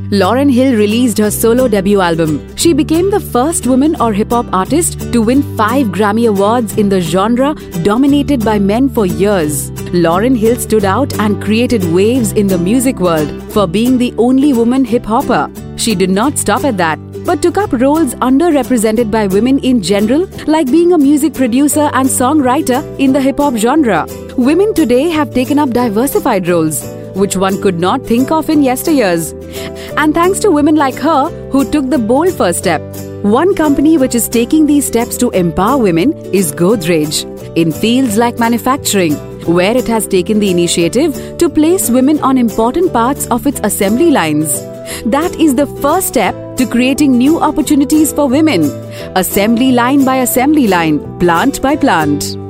Lauryn Hill released her solo debut album. She became the first woman or hip-hop artist to win 5 Grammy Awards in the genre dominated by men for years. Lauryn Hill stood out and created waves in the music world for being the only woman hip-hopper. She did not stop at that, but took up roles underrepresented by women in general, like being a music producer and songwriter in the hip-hop genre. Women today have taken up diversified roles, which one could not think of in yesteryears. And thanks to women like her who took the bold first step. One company which is taking these steps to empower women is Godrej, in fields like manufacturing, where it has taken the initiative to place women on important parts of its assembly lines. That is the first step to creating new opportunities for women, assembly line by assembly line, plant by plant.